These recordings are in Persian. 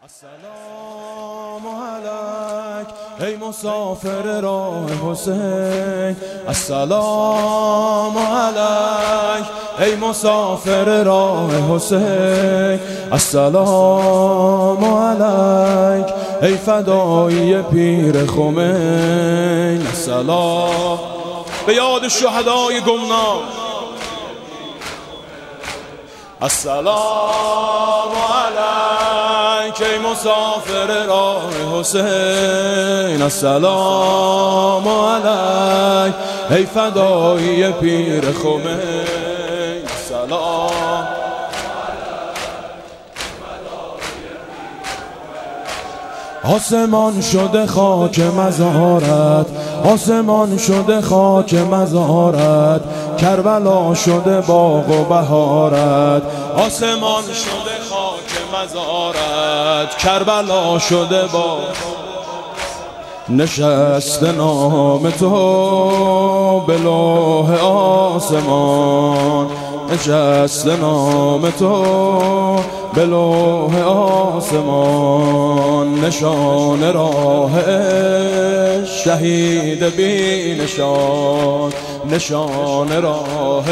السلام علیک ای مسافر راه حسین، السلام علیک ای مسافر راه حسین، السلام علیک ای فدایی پیر خمین. السلام به یاد شهدای گمنام. السلام علیک ای مسافر راه حسین، السلام علیک ای فدایی پیر خمین. السلام آسمان شده خاک مزارت، آسمان شده خاک مزارت، کربلا شده باغ و بهارت. آسمان شده خاک مزارت، کربلا شده باغ. نشست نام تو به لوح آسمان، نشست نام تو به لوح آسمان. نشان راه شهید بی نشان، نشان راه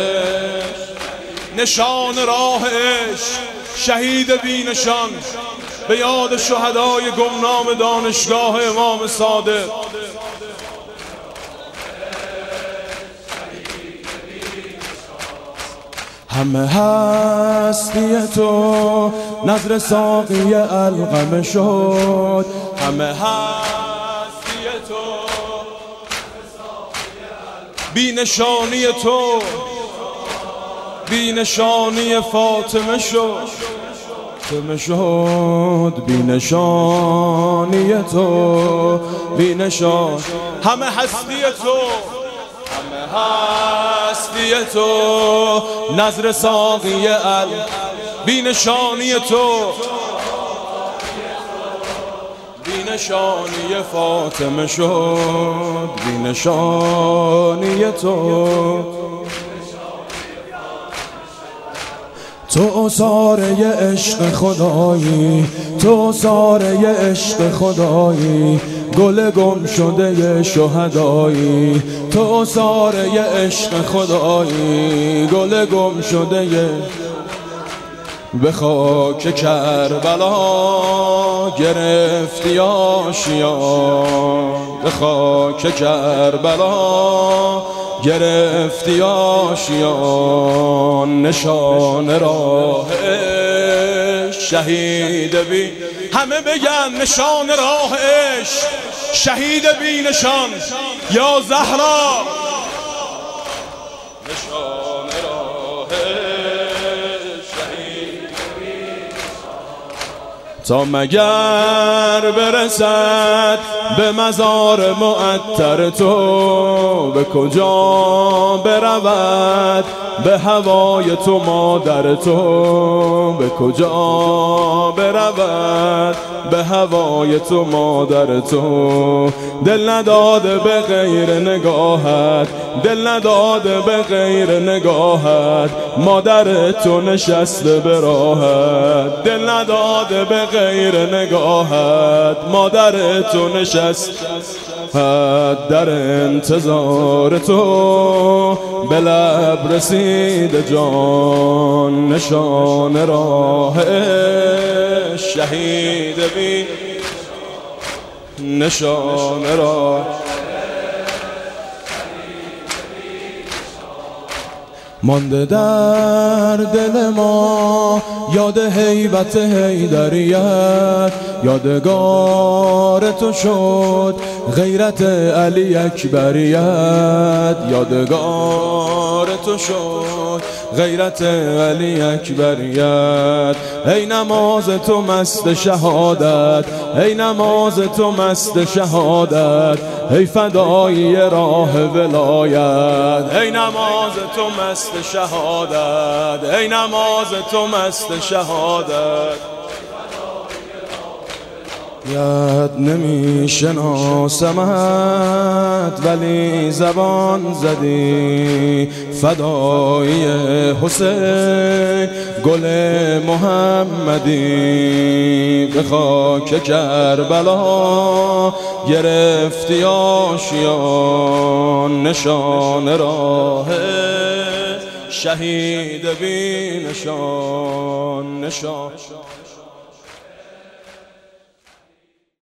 نشان راه شهید بی نشان. به یاد شهدای گمنام دانشگاه امام صادق. همه هستی تو نظر ساقی القمه شد، همه هستی تو بی نشانی تو، بی نشانی فاطمه شد، فاطمه شد بی نشانی تو، بی نشان. همه هستی تو، همه هستی تو نظر ساقی بی نشانی تو، بی نشانی فاطمه شد، بی نشانی تو. تو ساره عشق خدایی، تو ساره عشق خدایی، گل گم شده شهدایی. تو ساره عشق خدایی، گل گم شده. به خاک کربلا گرفتی آشیان، به خاک کربلا گرفتی آشیان. نشان راه شهید بی، همه بگن نشان راه شهید بی نشان. یا زهرا نشان راه شهید بی نشان. تا مگر برسد به مزار معطر تو، به کجا برود به هوای تو مادر تو، به کجا برود به هوای تو مادر تو. دل نداده به غیر نگاهت، دل نداده به غیر نگاهت، مادر تو نشسته به راحت. دل نداده به غیر نگاهت، مادر تو نشسته در انتظار تو. به لب رسید جان، نشان راه شهید بی نشان راه. مانده در دل ما یاد هیبت حیدریت، یادگار تو شد غیرت علی اکبریت، یادگار تو شد غیرت علی اکبریت. ای نماز تو مست شهادت، ای نماز تو مست شهادت، ای فدایی راه ولایت. ای نماز تو مست شهادت، ای نماز تو مست شهادت. یاد نمی شناسمت ولی زبان زدی، فدایی حسین گل محمدی. به خاک کربلا گرفتی آشیان نشان راه شهید بی نشان